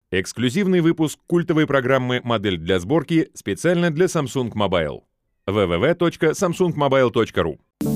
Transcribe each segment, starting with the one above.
Эксклюзивный выпуск культовой программы «Модель для сборки» специально для Samsung Mobile. www.samsungmobile.ru.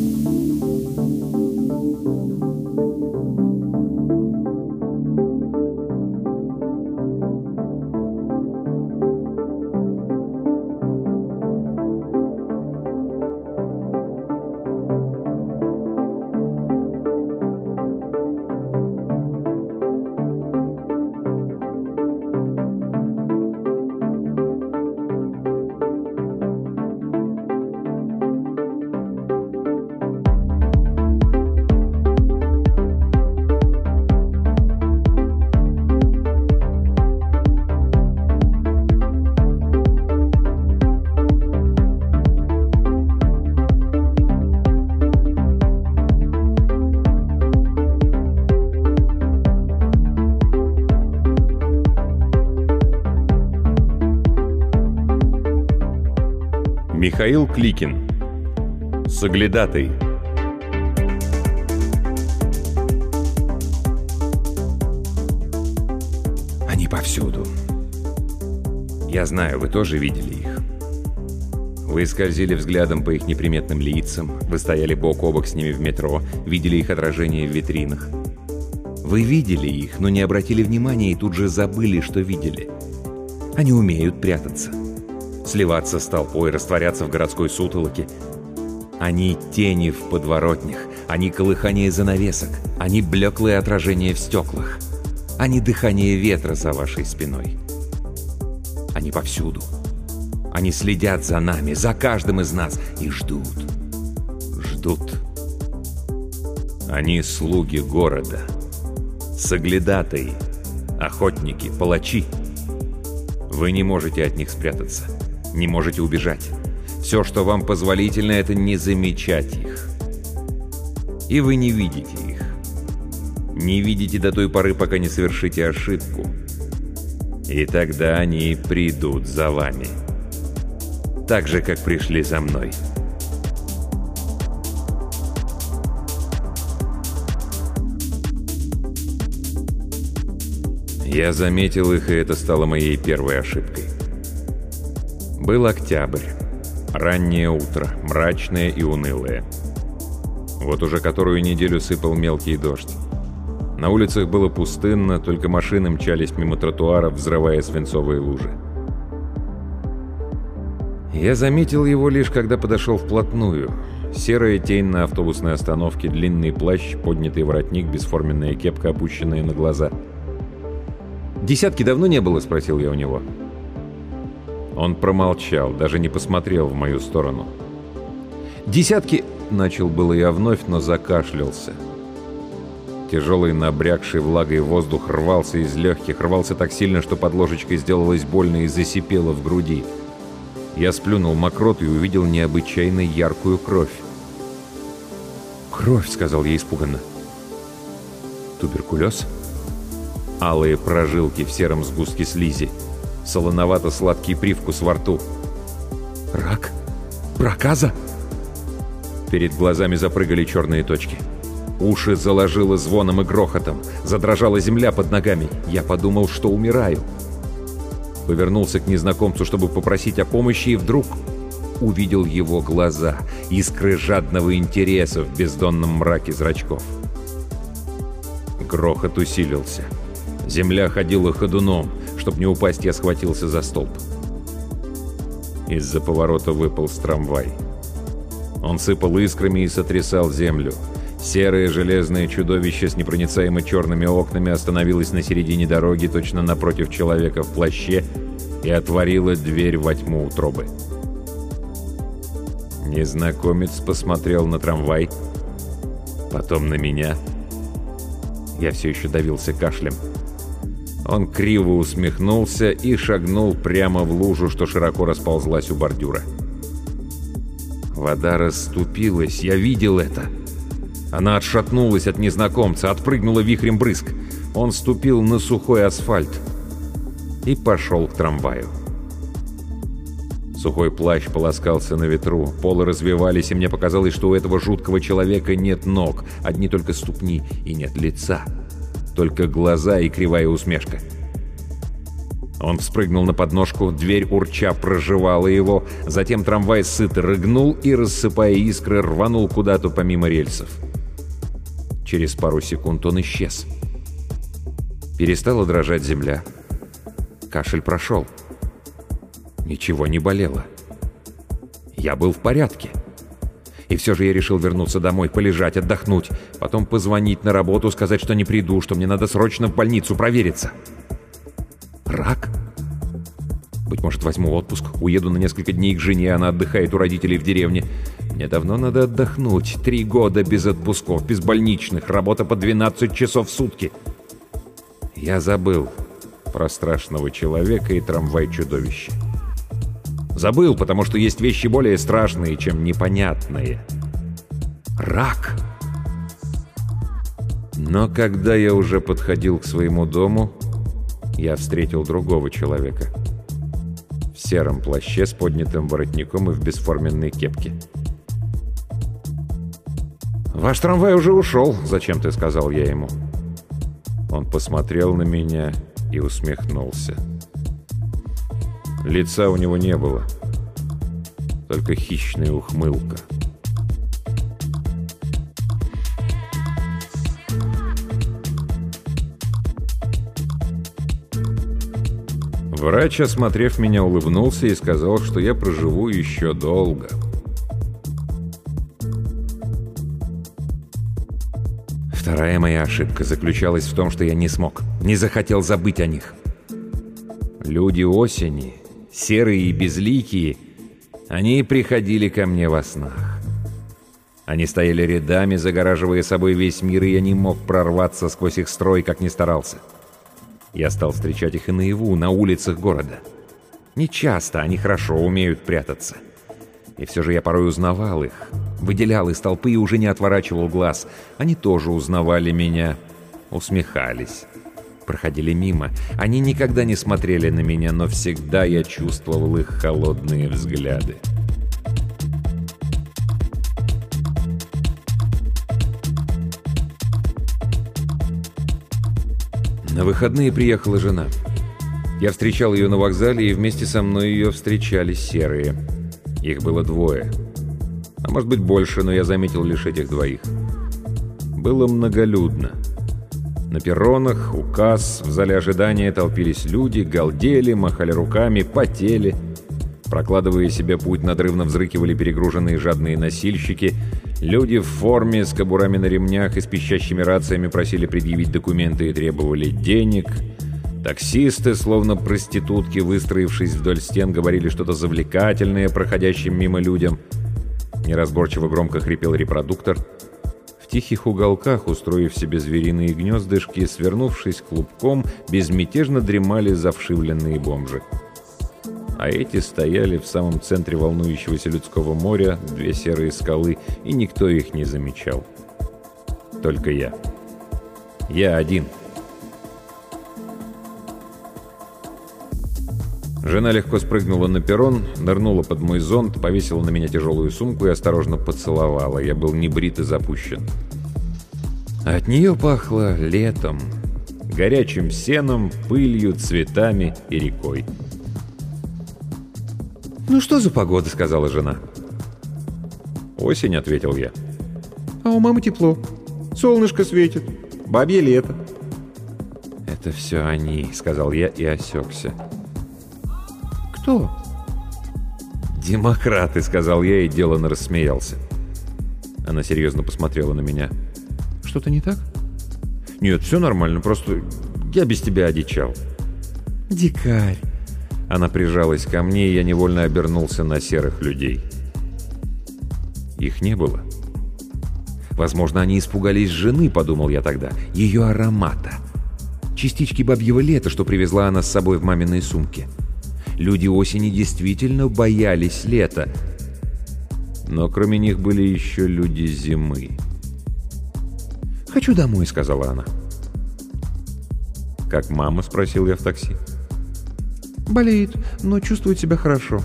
Михаил Кликин. Соглядатый. Они повсюду. Я знаю, вы тоже видели их. Вы скользили взглядом по их неприметным лицам, вы стояли бок о бок с ними в метро, видели их отражение в витринах. Вы видели их, но не обратили внимания и тут же забыли, что видели. Они умеют прятаться, сливаться с толпой, растворяться в городской сутолоке. Они тени в подворотнях, они колыхание занавесок, они блеклые отражения в стеклах, они дыхание ветра за вашей спиной. Они повсюду. Они следят за нами, за каждым из нас и ждут. Ждут. Они слуги города, соглядатаи, охотники, палачи. Вы не можете от них спрятаться. Не можете убежать. Все, что вам позволительно, это не замечать их. И вы не видите их. Не видите до той поры, пока не совершите ошибку. И тогда они придут за вами. Так же, как пришли за мной. Я заметил их, и это стало моей первой ошибкой. Был октябрь. Раннее утро, мрачное и унылое. Вот уже которую неделю сыпал мелкий дождь. На улицах было пустынно, только машины мчались мимо тротуаров, взрывая свинцовые лужи. Я заметил его лишь, когда подошел вплотную. Серая тень на автобусной остановке, длинный плащ, поднятый воротник, бесформенная кепка, опущенная на глаза. «Десятки давно не было?» — спросил я у него. Он промолчал, даже не посмотрел в мою сторону. «Десятки...» — начал было я вновь, но закашлялся. Тяжелый, набрякший влагой воздух рвался из легких, рвался так сильно, что под ложечкой сделалось больно и засипело в груди. Я сплюнул мокроту и увидел необычайно яркую кровь. «Кровь!» — сказал я испуганно. «Туберкулез?» Алые прожилки в сером сгустке слизи. Солоновато-сладкий привкус во рту. «Рак? Проказа?» Перед глазами запрыгали черные точки. Уши заложило звоном и грохотом. Задрожала земля под ногами. Я подумал, что умираю. Повернулся к незнакомцу, чтобы попросить о помощи, и вдруг увидел его глаза, искры жадного интереса в бездонном мраке зрачков. Грохот усилился. Земля ходила ходуном. Чтобы не упасть, я схватился за столб. Из-за поворота выполз трамвай. Он сыпал искрами и сотрясал землю. Серое железное чудовище с непроницаемо черными окнами остановилось на середине дороги, точно напротив человека в плаще, и отворило дверь во тьму утробы. Незнакомец посмотрел на трамвай, потом на меня. Я все еще давился кашлем. Он криво усмехнулся и шагнул прямо в лужу, что широко расползлась у бордюра. Вода расступилась, я видел это. Она отшатнулась от незнакомца, отпрыгнула вихрем брызг. Он ступил на сухой асфальт и пошел к трамваю. Сухой плащ полоскался на ветру, полы развивались, и мне показалось, что у этого жуткого человека нет ног, одни только ступни, и нет лица. Только глаза и кривая усмешка. Он вспрыгнул на подножку, дверь урча прожевала его, затем трамвай сыто рыгнул и, рассыпая искры, рванул куда-то помимо рельсов. Через пару секунд он исчез. Перестала дрожать земля. Кашель прошел. Ничего не болело. Я был в порядке. И все же я решил вернуться домой, полежать, отдохнуть, потом позвонить на работу, сказать, что не приду, что мне надо срочно в больницу провериться. Рак? Быть может, возьму отпуск, уеду на несколько дней к жене, она отдыхает у родителей в деревне. Мне давно надо отдохнуть. 3 года без отпусков, без больничных, работа по 12 часов в сутки. Я забыл про страшного человека и трамвай-чудовище. Забыл, потому что есть вещи более страшные, чем непонятные. Рак. Но когда я уже подходил к своему дому, я встретил другого человека. В сером плаще с поднятым воротником и в бесформенной кепке. «Ваш трамвай уже ушел», — зачем-то сказал я ему. Он посмотрел на меня и усмехнулся. Лица у него не было, только хищная ухмылка. Врач, осмотрев меня, улыбнулся и сказал, что я проживу еще долго. Вторая моя ошибка заключалась в том, что я не смог, не захотел забыть о них. Люди осени, серые и безликие, они приходили ко мне во снах. Они стояли рядами, загораживая собой весь мир, и я не мог прорваться сквозь их строй, как ни старался. Я стал встречать их и наяву, на улицах города. Не часто, они хорошо умеют прятаться. И все же я порой узнавал их, выделял из толпы и уже не отворачивал глаз. Они тоже узнавали меня, усмехались, проходили мимо. Они никогда не смотрели на меня, но всегда я чувствовал их холодные взгляды. На выходные приехала жена. Я встречал ее на вокзале, и вместе со мной ее встречали серые. Их было 2. А может быть больше, но я заметил лишь этих 2. Было многолюдно. На перронах, у касс, в зале ожидания толпились люди, галдели, махали руками, потели. Прокладывая себе путь, надрывно взрыкивали перегруженные жадные носильщики. Люди в форме, с кобурами на ремнях и с пищащими рациями просили предъявить документы и требовали денег. Таксисты, словно проститутки, выстроившись вдоль стен, говорили что-то завлекательное проходящим мимо людям. Неразборчиво громко хрипел репродуктор. В тихих уголках, устроив себе звериные гнездышки, свернувшись клубком, безмятежно дремали завшивленные бомжи. А эти стояли в самом центре волнующегося людского моря, 2 серые скалы, и никто их не замечал. Только я. Я один. Жена легко спрыгнула на перрон, нырнула под мой зонт, повесила на меня тяжелую сумку и осторожно поцеловала. Я был небрит и запущен. От нее пахло летом, горячим сеном, пылью, цветами и рекой. «Ну что за погода?» — сказала жена. «Осень», — ответил я. «А у мамы тепло. Солнышко светит. Бабье лето». «Это все они», — сказал я и осекся. «Кто?» «Демократы», — сказал я и деланно рассмеялся. Она серьезно посмотрела на меня. «Что-то не так?» «Нет, все нормально, просто я без тебя одичал». «Дикарь». Она прижалась ко мне, и я невольно обернулся на серых людей. Их не было. Возможно, они испугались жены, подумал я тогда, ее аромата. Частички бабьего лета, что привезла она с собой в маминой сумке. Люди осени действительно боялись лета. Но кроме них были еще люди зимы. «Хочу домой», — сказала она. «Как мама?» — спросил я в такси. «Болеет, но чувствует себя хорошо».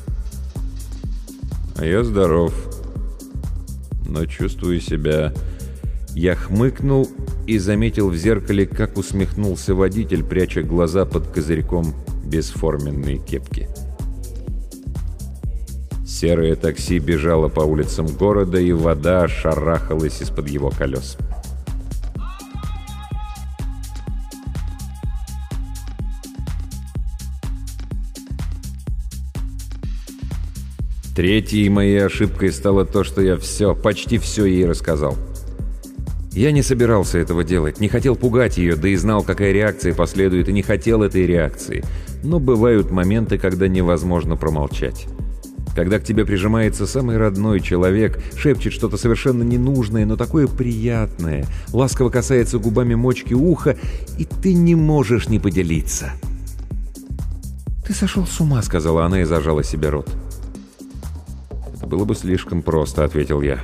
«А я здоров, но чувствую себя...» Я хмыкнул и заметил в зеркале, как усмехнулся водитель, пряча глаза под козырьком бесформенной кепки. Серое такси бежало по улицам города, и вода шарахалась из-под его колес. Третьей моей ошибкой стало то, что я почти все ей рассказал. Я не собирался этого делать, не хотел пугать ее, да и знал, какая реакция последует, и не хотел этой реакции. Но бывают моменты, когда невозможно промолчать. Когда к тебе прижимается самый родной человек, шепчет что-то совершенно ненужное, но такое приятное, ласково касается губами мочки уха, и ты не можешь не поделиться. «Ты сошел с ума», — сказала она и зажала себе рот. «Это было бы слишком просто», — ответил я.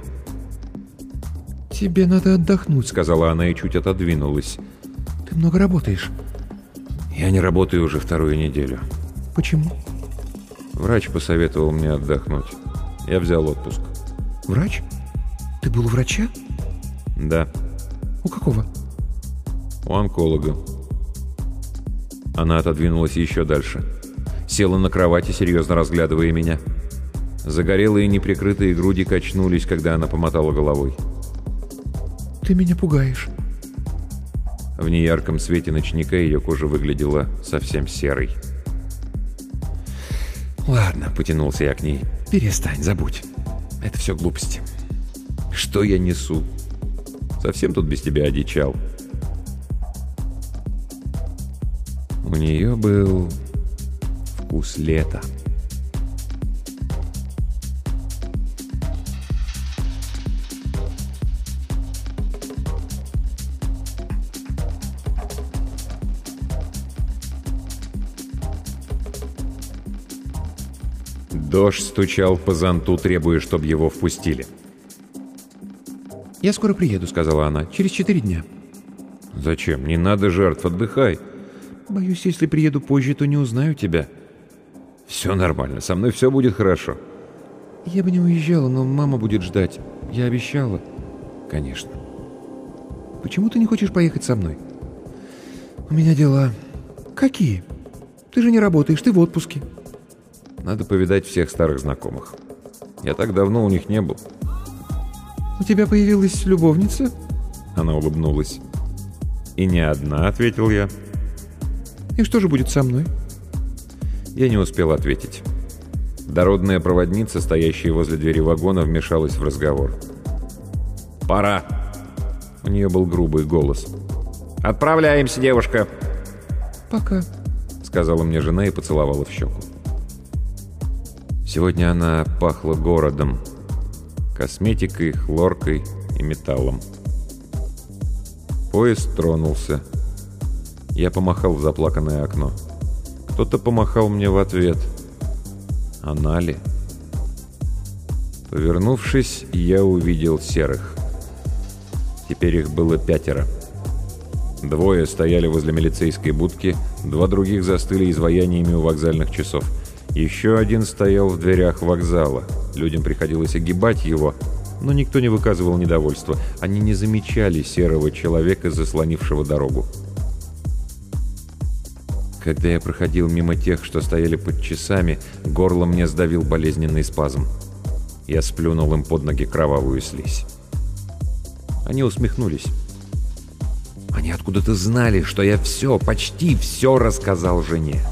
«Тебе надо отдохнуть», — сказала она и чуть отодвинулась. «Ты много работаешь». «Я не работаю уже вторую неделю». «Почему?» «Врач посоветовал мне отдохнуть. Я взял отпуск». «Врач? Ты был у врача?» «Да». «У какого?» «У онколога». Она отодвинулась еще дальше. Села на кровати, серьезно разглядывая меня. Загорелые неприкрытые груди качнулись, когда она помотала головой. «Ты меня пугаешь». В неярком свете ночника ее кожа выглядела совсем серой. «Ладно», — потянулся я к ней. «Перестань, забудь. Это все глупости. Что я несу? Совсем тут без тебя одичал». У нее был вкус лета. Дождь стучал по зонту, требуя, чтобы его впустили. «Я скоро приеду», — сказала она. «Через 4 дня». «Зачем? Не надо жертв, отдыхай». «Боюсь, если приеду позже, то не узнаю тебя». «Все нормально, со мной все будет хорошо». «Я бы не уезжала, но мама будет ждать. Я обещала». «Конечно». «Почему ты не хочешь поехать со мной?» «У меня дела». «Какие? Ты же не работаешь, ты в отпуске». «Надо повидать всех старых знакомых. Я так давно у них не был». «У тебя появилась любовница?» Она улыбнулась. «И не одна», — ответил я. «И что же будет со мной?» Я не успел ответить. Дородная проводница, стоящая возле двери вагона, вмешалась в разговор. «Пора!» У нее был грубый голос. «Отправляемся, девушка!» «Пока», — сказала мне жена и поцеловала в щеку. Сегодня она пахла городом, косметикой, хлоркой и металлом. Поезд тронулся. Я помахал в заплаканное окно. Кто-то помахал мне в ответ. Она ли? Повернувшись, я увидел серых. Теперь их было 5. 2 стояли возле милицейской будки, 2 других застыли изваяниями у вокзальных часов. Еще 1 стоял в дверях вокзала. Людям приходилось огибать его, но никто не выказывал недовольства. Они не замечали серого человека, заслонившего дорогу. Когда я проходил мимо тех, что стояли под часами, горло мне сдавил болезненный спазм. Я сплюнул им под ноги кровавую слизь. Они усмехнулись. Они откуда-то знали, что я почти все рассказал жене.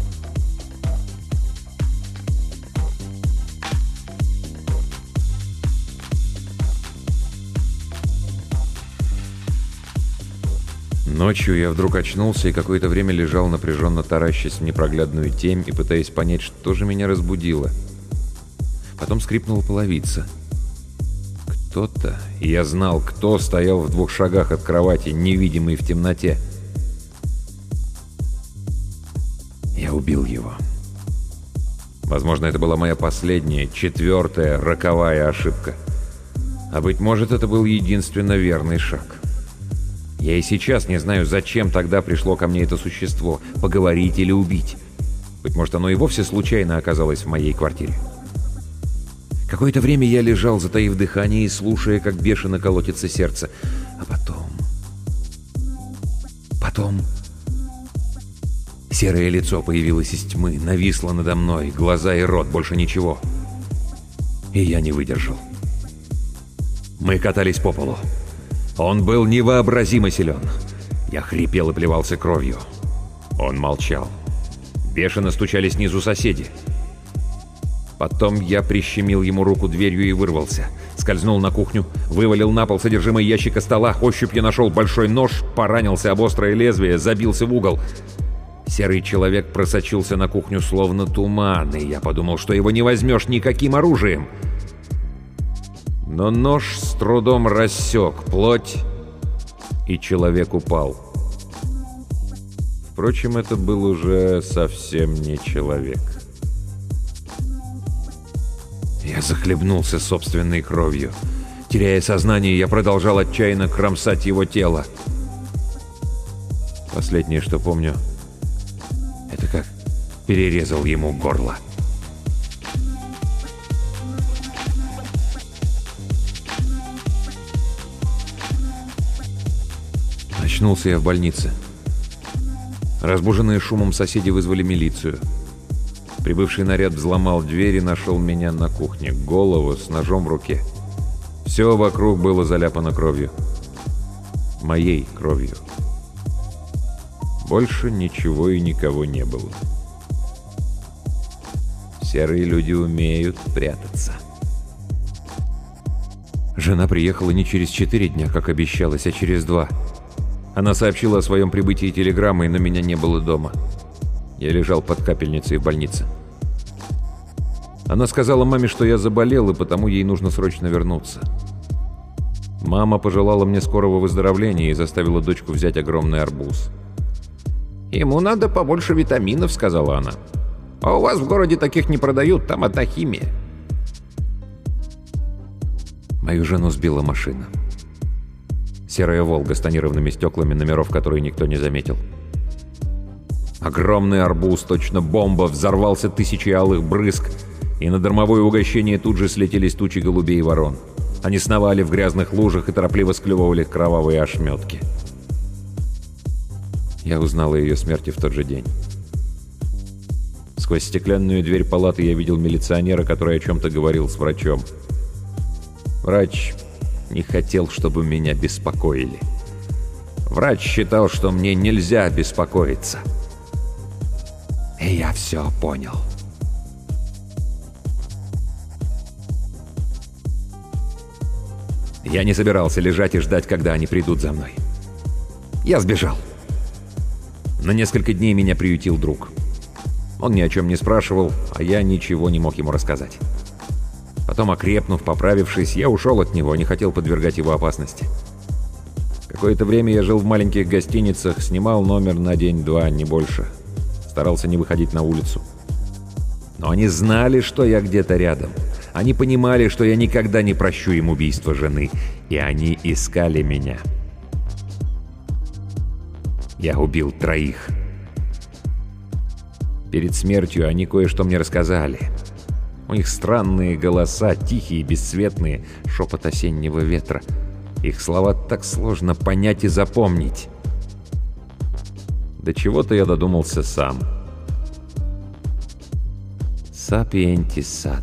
Ночью я вдруг очнулся и какое-то время лежал, напряженно таращась в непроглядную тень и пытаясь понять, что же меня разбудило. Потом скрипнула половица. Кто-то, и я знал, кто стоял в 2 шагах от кровати, невидимый в темноте. Я убил его. Возможно, это была моя последняя, 4-я, роковая ошибка. А быть может, это был единственно верный шаг. Я и сейчас не знаю, зачем тогда пришло ко мне это существо, поговорить или убить. Быть может, оно и вовсе случайно оказалось в моей квартире. Какое-то время я лежал, затаив дыхание и слушая, как бешено колотится сердце. А потом... Серое лицо появилось из тьмы, нависло надо мной, глаза и рот, больше ничего. И я не выдержал. Мы катались по полу. Он был невообразимо силен. Я хрипел и плевался кровью. Он молчал. Бешено стучали снизу соседи. Потом я прищемил ему руку дверью и вырвался. Скользнул на кухню, вывалил на пол содержимое ящика стола, ощупью нашел большой нож, поранился об острое лезвие, забился в угол. Серый человек просочился на кухню словно туман, и я подумал, что его не возьмешь никаким оружием. Но нож с трудом рассек плоть, и человек упал. Впрочем, это был уже совсем не человек. Я захлебнулся собственной кровью. Теряя сознание, я продолжал отчаянно кромсать его тело. Последнее, что помню, это как перерезал ему горло. Очнулся я в больнице. Разбуженные шумом соседи вызвали милицию. Прибывший наряд взломал дверь и нашел меня на кухне, голову с ножом в руке. Все вокруг было заляпано кровью. Моей кровью. Больше ничего и никого не было. Серые люди умеют прятаться. Жена приехала не через 4 дня, как обещалось, а через 2. Она сообщила о своем прибытии телеграммой, но меня не было дома. Я лежал под капельницей в больнице. Она сказала маме, что я заболел, и потому ей нужно срочно вернуться. Мама пожелала мне скорого выздоровления и заставила дочку взять огромный арбуз. «Ему надо побольше витаминов», — сказала она. «А у вас в городе таких не продают, там одна химия». Мою жену сбила машина. Серая «Волга» с тонированными стеклами, номеров которые никто не заметил. Огромный арбуз, точно бомба, взорвался тысячей алых брызг, и на дармовое угощение тут же слетелись тучи голубей и ворон. Они сновали в грязных лужах и торопливо склевывали кровавые ошметки. Я узнал о ее смерти в тот же день. Сквозь стеклянную дверь палаты я видел милиционера, который о чем-то говорил с врачом. Врач не хотел, чтобы меня беспокоили. Врач считал, что мне нельзя беспокоиться. И я все понял. Я не собирался лежать и ждать, когда они придут за мной. Я сбежал. На несколько дней меня приютил друг. Он ни о чем не спрашивал, а я ничего не мог ему рассказать. Потом, окрепнув, поправившись, я ушел от него, не хотел подвергать его опасности. Какое-то время я жил в маленьких гостиницах, снимал номер на день-два, не больше. Старался не выходить на улицу. Но они знали, что я где-то рядом. Они понимали, что я никогда не прощу им убийство жены. И они искали меня. Я убил 3. Перед смертью они кое-что мне рассказали. У них странные голоса, тихие, бесцветные, шепот осеннего ветра. Их слова так сложно понять и запомнить. До чего-то я додумался сам. Сапиенти сат.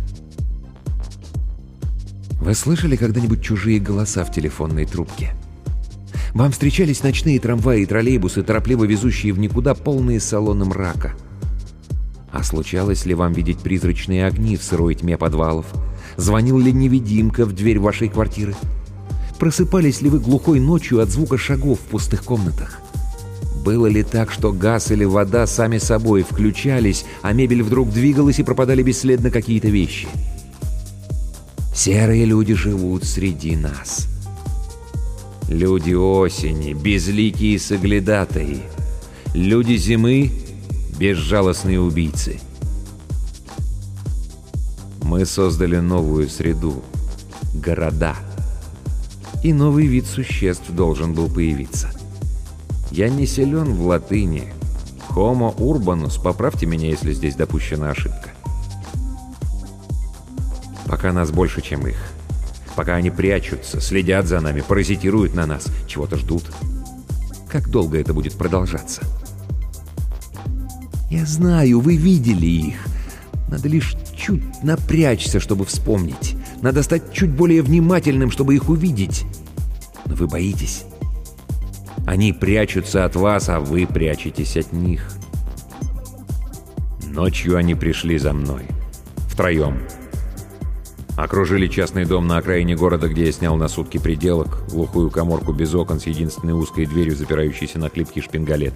Вы слышали когда-нибудь чужие голоса в телефонной трубке? Вам встречались ночные трамваи и троллейбусы, торопливо везущие в никуда, полные салоны мрака? А случалось ли вам видеть призрачные огни в сырой тьме подвалов? Звонил ли невидимка в дверь вашей квартиры? Просыпались ли вы глухой ночью от звука шагов в пустых комнатах? Было ли так, что газ или вода сами собой включались, а мебель вдруг двигалась и пропадали бесследно какие-то вещи? Серые люди живут среди нас. Люди осени, безликие соглядатаи. Люди зимы, безжалостные убийцы. Мы создали новую среду — города. И новый вид существ должен был появиться. Я не силен в латыни. Homo urbanus, поправьте меня, если здесь допущена ошибка. Пока нас больше, чем их. Пока они прячутся, следят за нами, паразитируют на нас, чего-то ждут. Как долго это будет продолжаться? Я знаю, вы видели их. Надо лишь чуть напрячься, чтобы вспомнить. Надо стать чуть более внимательным, чтобы их увидеть. Но вы боитесь. Они прячутся от вас, а вы прячетесь от них. Ночью они пришли за мной. Втроем. Окружили частный дом на окраине города, где я снял на сутки пределок, глухую каморку без окон с единственной узкой дверью, запирающейся на хлипкий шпингалет.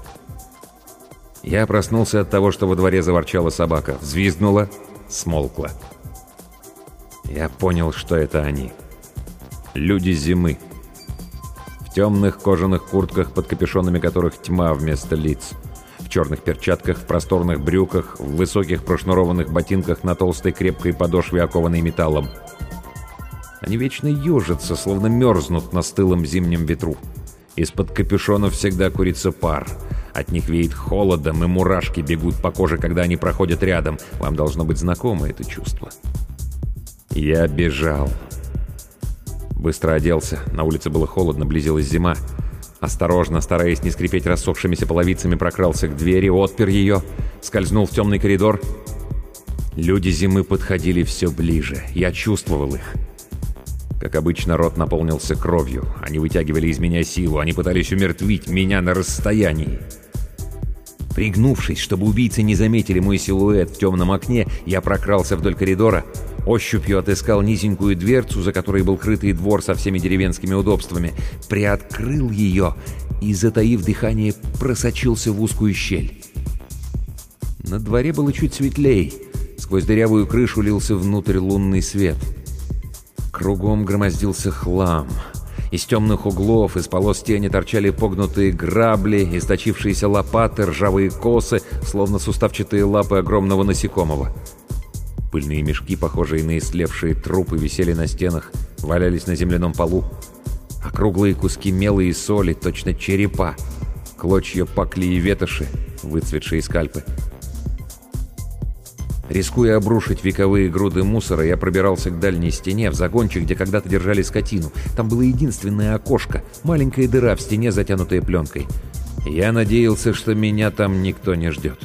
Я проснулся от того, что во дворе заворчала собака, взвизгнула, смолкла. Я понял, что это они. Люди зимы. В темных кожаных куртках, под капюшонами которых тьма вместо лиц. В черных перчатках, в просторных брюках, в высоких прошнурованных ботинках на толстой крепкой подошве, окованной металлом. Они вечно ежатся, словно мерзнут на стылом зимнем ветру. Из-под капюшонов всегда курится пар. От них веет холодом, и мурашки бегут по коже, когда они проходят рядом. Вам должно быть знакомо это чувство. Я бежал. Быстро оделся. На улице было холодно, близилась зима. Осторожно, стараясь не скрипеть рассохшимися половицами, прокрался к двери, отпер ее, скользнул в темный коридор. Люди зимы подходили все ближе. Я чувствовал их. Как обычно, рот наполнился кровью. Они вытягивали из меня силу. Они пытались умертвить меня на расстоянии. Пригнувшись, чтобы убийцы не заметили мой силуэт в темном окне, я прокрался вдоль коридора, ощупью отыскал низенькую дверцу, за которой был крытый двор со всеми деревенскими удобствами, приоткрыл ее и, затаив дыхание, просочился в узкую щель. На дворе было чуть светлей. Сквозь дырявую крышу лился внутрь лунный свет. Кругом громоздился хлам. Из темных углов, из полос тени торчали погнутые грабли, источившиеся лопаты, ржавые косы, словно суставчатые лапы огромного насекомого. Пыльные мешки, похожие на истлевшие трупы, висели на стенах, валялись на земляном полу. Округлые куски мела и соли, точно черепа, клочья пакли и ветоши, выцветшие скальпы. Рискуя обрушить вековые груды мусора, я пробирался к дальней стене, в загончик, где когда-то держали скотину. Там было единственное окошко, маленькая дыра в стене, затянутая пленкой. Я надеялся, что меня там никто не ждет.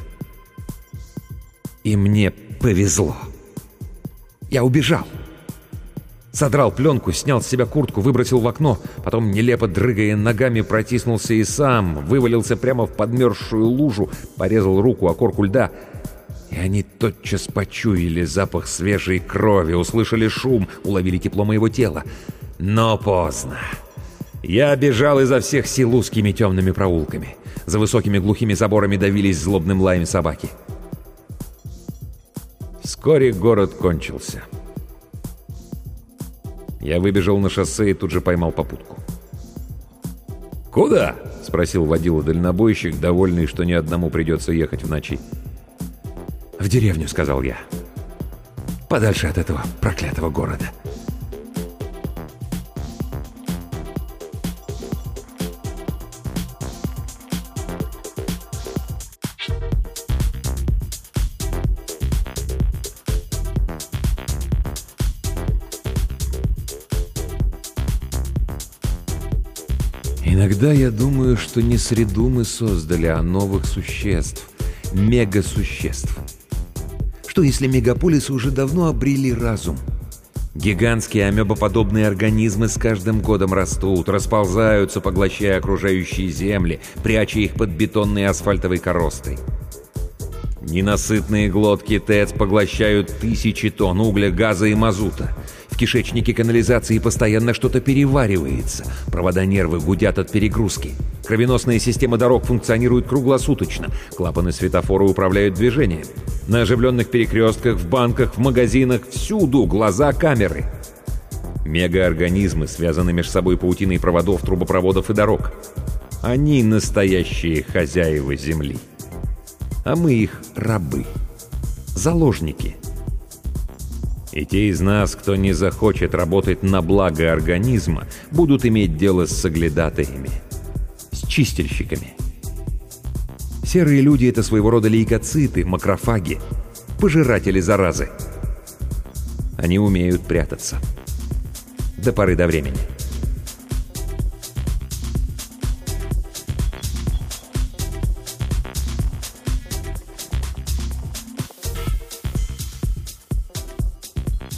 И мне повезло. Я убежал. Содрал пленку, снял с себя куртку, выбросил в окно, потом, нелепо дрыгая ногами, протиснулся и сам, вывалился прямо в подмерзшую лужу, порезал руку о корку льда. И они тотчас почуяли запах свежей крови, услышали шум, уловили тепло моего тела. Но поздно. Я бежал изо всех сил узкими темными проулками. За высокими глухими заборами давились злобным лаем собаки. Вскоре город кончился. Я выбежал на шоссе и тут же поймал попутку. «Куда?» — спросил водила-дальнобойщик, довольный, что ни одному придется ехать в ночи. «В деревню», — сказал я. «Подальше от этого проклятого города». Иногда я думаю, что не среду мы создали, а новых существ, мегасуществ. Что если мегаполисы уже давно обрели разум? Гигантские амебоподобные организмы с каждым годом растут, расползаются, поглощая окружающие земли, пряча их под бетонной и асфальтовой коростой. Ненасытные глотки ТЭЦ поглощают тысячи тонн угля, газа и мазута. В кишечнике канализации постоянно что-то переваривается. Провода-нервы гудят от перегрузки. Кровеносная система дорог функционирует круглосуточно. Клапаны светофора управляют движением. На оживленных перекрестках, в банках, в магазинах, всюду глаза камеры. Мегаорганизмы связаны между собой паутиной проводов, трубопроводов и дорог. Они настоящие хозяева Земли. А мы их рабы, заложники. И те из нас, кто не захочет работать на благо организма, будут иметь дело с соглядатаями, с чистильщиками. Серые люди — это своего рода лейкоциты, макрофаги, пожиратели заразы. Они умеют прятаться. До поры до времени.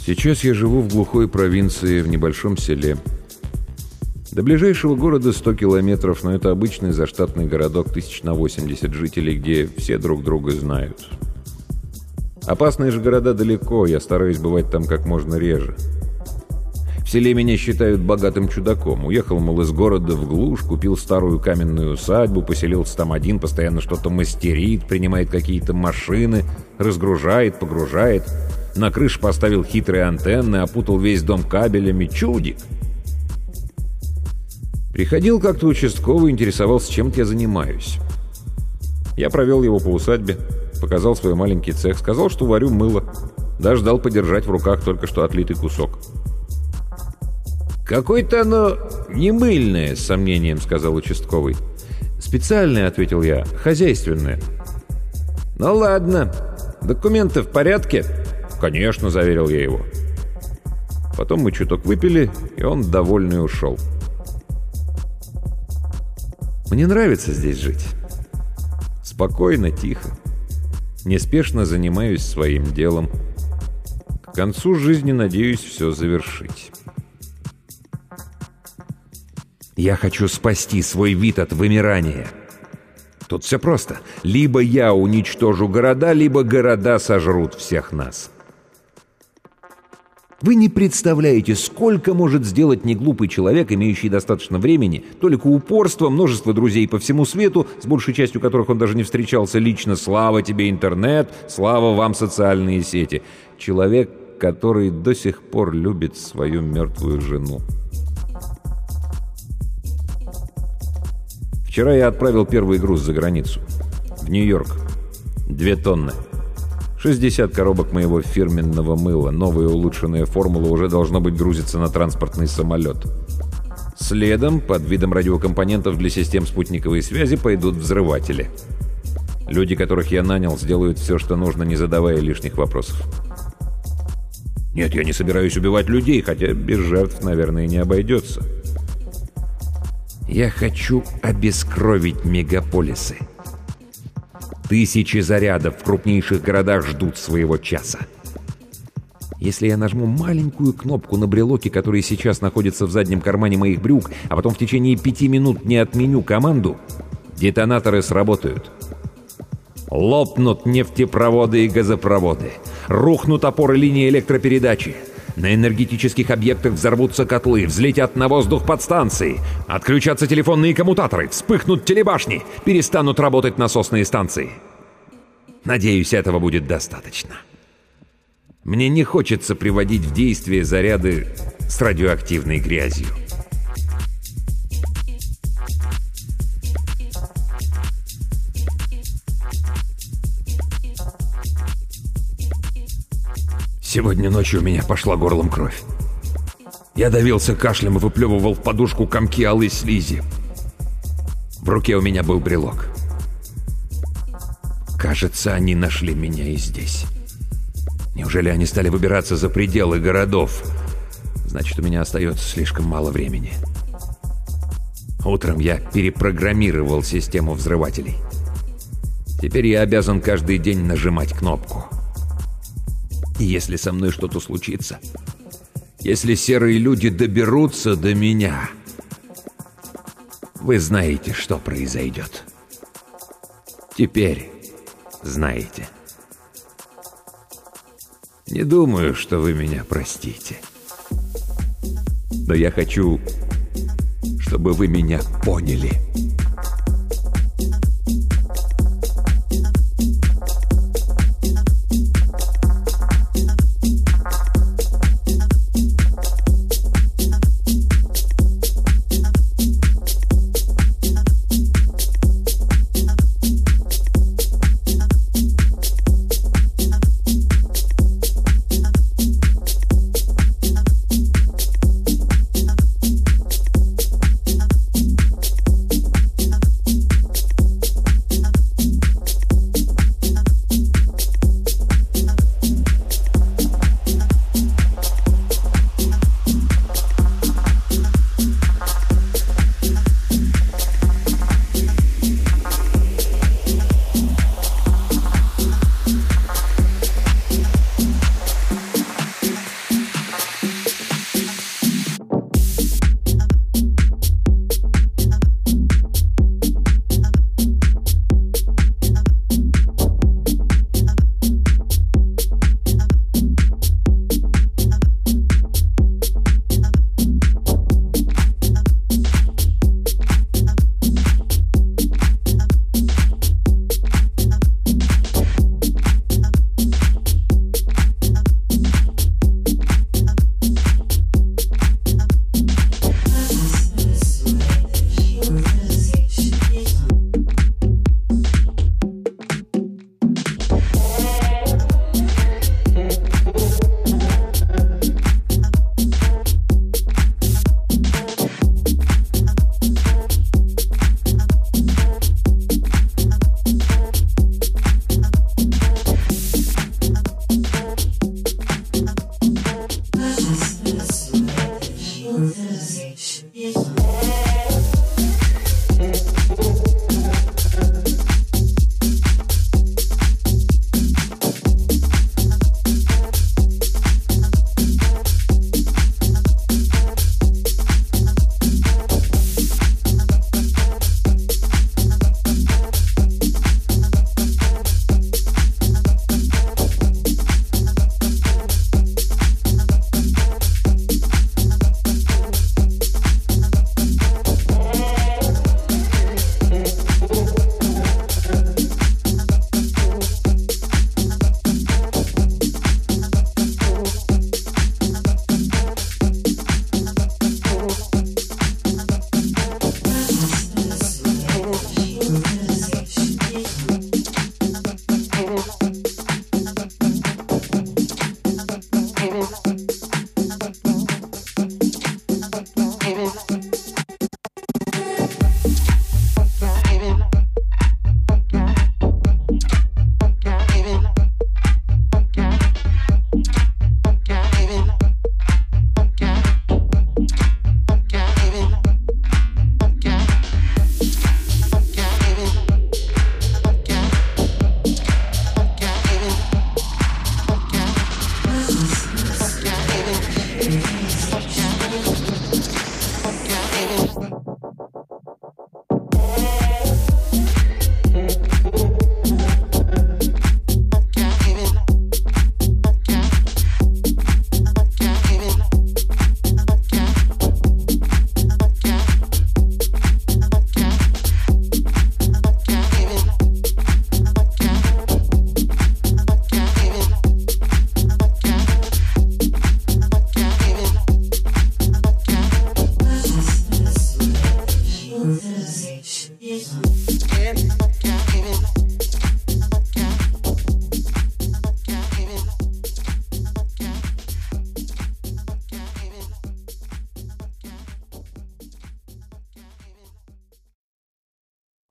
Сейчас я живу в глухой провинции, в небольшом селе. До ближайшего города 100 километров, но это обычный заштатный городок, 1080 жителей, где все друг друга знают. Опасные же города далеко, я стараюсь бывать там как можно реже. В селе меня считают богатым чудаком. Уехал, мол, из города в глушь, купил старую каменную усадьбу, поселился там один, постоянно что-то мастерит, принимает какие-то машины, разгружает, погружает. На крыше поставил хитрые антенны, опутал весь дом кабелями. Чудик! Приходил как-то участковый, интересовался, чем-то я занимаюсь. Я провел его по усадьбе, показал свой маленький цех, сказал, что варю мыло. Даже дал подержать в руках только что отлитый кусок. «Какое-то оно не мыльное», — с сомнением сказал участковый. «Специальное», — ответил я, — «хозяйственное». «Ну ладно. Документы в порядке?» «Конечно», — заверил я его. Потом мы чуток выпили, и он довольный ушел. Мне нравится здесь жить. Спокойно, тихо. Неспешно занимаюсь своим делом. К концу жизни надеюсь все завершить. Я хочу спасти свой вид от вымирания. Тут все просто. Либо я уничтожу города, либо города сожрут всех нас. Вы не представляете, сколько может сделать неглупый человек, имеющий достаточно времени, только упорство, множество друзей по всему свету, с большей частью которых он даже не встречался лично. Слава тебе, интернет, слава вам, социальные сети. Человек, который до сих пор любит свою мертвую жену. Вчера я отправил первый груз за границу. В Нью-Йорк. 2 тонны. 60 коробок моего фирменного мыла. Новая улучшенная формула уже должно быть грузиться на транспортный самолет. Следом, под видом радиокомпонентов для систем спутниковой связи, пойдут взрыватели. Люди, которых я нанял, сделают все, что нужно, не задавая лишних вопросов. Нет, я не собираюсь убивать людей, хотя без жертв, наверное, не обойдется. Я хочу обескровить мегаполисы. Тысячи зарядов в крупнейших городах ждут своего часа. Если я нажму маленькую кнопку на брелоке, который сейчас находится в заднем кармане моих брюк, а потом в течение 5 минут не отменю команду, детонаторы сработают. Лопнут нефтепроводы и газопроводы. Рухнут опоры линии электропередачи. На энергетических объектах взорвутся котлы, взлетят на воздух подстанции, отключатся телефонные коммутаторы, вспыхнут телебашни, перестанут работать насосные станции. Надеюсь, этого будет достаточно. Мне не хочется приводить в действие заряды с радиоактивной грязью. Сегодня ночью у меня пошла горлом кровь. Я давился кашлем и выплевывал в подушку комки алой слизи. В руке у меня был брелок. Кажется, они нашли меня и здесь. Неужели они стали выбираться за пределы городов? Значит, у меня остается слишком мало времени. Утром я перепрограммировал систему взрывателей. Теперь я обязан каждый день нажимать кнопку. И если со мной что-то случится, если серые люди доберутся до меня, вы знаете, что произойдет. Теперь знаете. Не думаю, что вы меня простите. Но я хочу, чтобы вы меня поняли.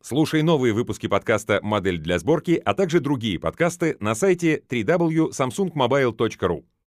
Слушай новые выпуски подкаста «Модель для сборки», а также другие подкасты на сайте www.samsungmobile.ru.